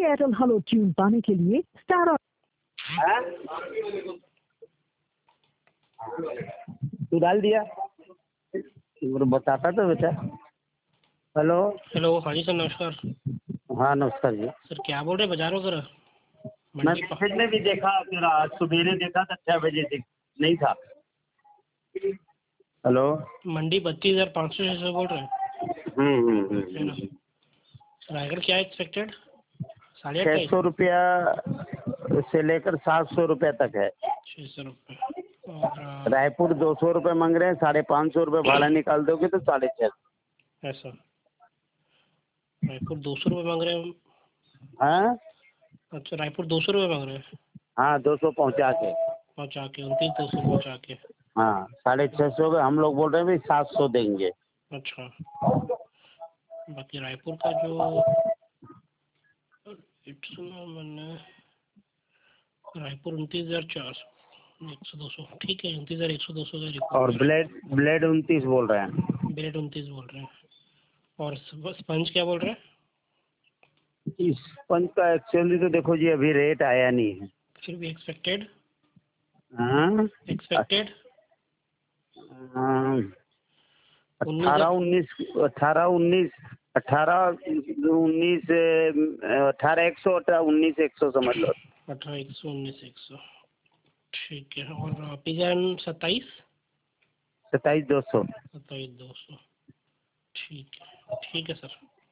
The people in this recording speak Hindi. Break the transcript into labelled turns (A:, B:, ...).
A: एयरटेल हेलो ट्यून पाने के लिए स्टार और
B: तू डाल दिया बताता तो बेटा। हेलो।
C: हेलो, हाँ जी सर, नमस्कार।
B: हाँ नमस्कार जी।
C: सर क्या बोल रहे हैं, बाजार वगैरह
B: मैं
C: मंडी
B: मैसेज में भी देखा तेरा, आज सवेरे देखा था 6 बजे से नहीं था। हेलो।
C: मंडी 32,500 से बोल रहे हैं, है ना। रायगढ़ क्या है एक्सपेक्टेड? 28,500
B: 600 रुपया से लेकर 700 रुपया तक है।
C: 600 रुपये। और
B: रायपुर 200 रुपये मांग रहे हैं, 550 रुपये भाड़ा निकाल दोगे तो 650।
C: ऐसा रायपुर 200 रुपये मांग रहे हैं?
B: हाँ
C: अच्छा, रायपुर 200 रुपये मांग रहे हैं
B: हाँ 200 पहुँचा के।
C: पहुँचा के, 29,200 पहुँचा के।
B: हाँ 650 का हम लोग बोल रहे हैं भाई 700 देंगे।
C: अच्छा, बाकी रायपुर का जो मैंने रायपुर 29,400, 100-200 ठीक है। 29,100 200 का रिपोर्ट।
B: और ब्लेड 29 बोल रहे हैं।
C: ब्लेड 29 बोल रहे हैं। और स्पंज क्या बोल रहे हैं?
B: इस पंच का एक्चुअली तो देखो जी अभी रेट आया नहीं है।
C: फिर भी एक्सपेक्टेड
B: हाँ
C: एक्सपेक्टेड
B: 18 19 18 19 18 19 18 100 19 100 समझ लो।
C: 18,100 19,100 ठीक है। और पिजन 27
B: 27 200।
C: 27,200 ठीक है। ठीक है सर।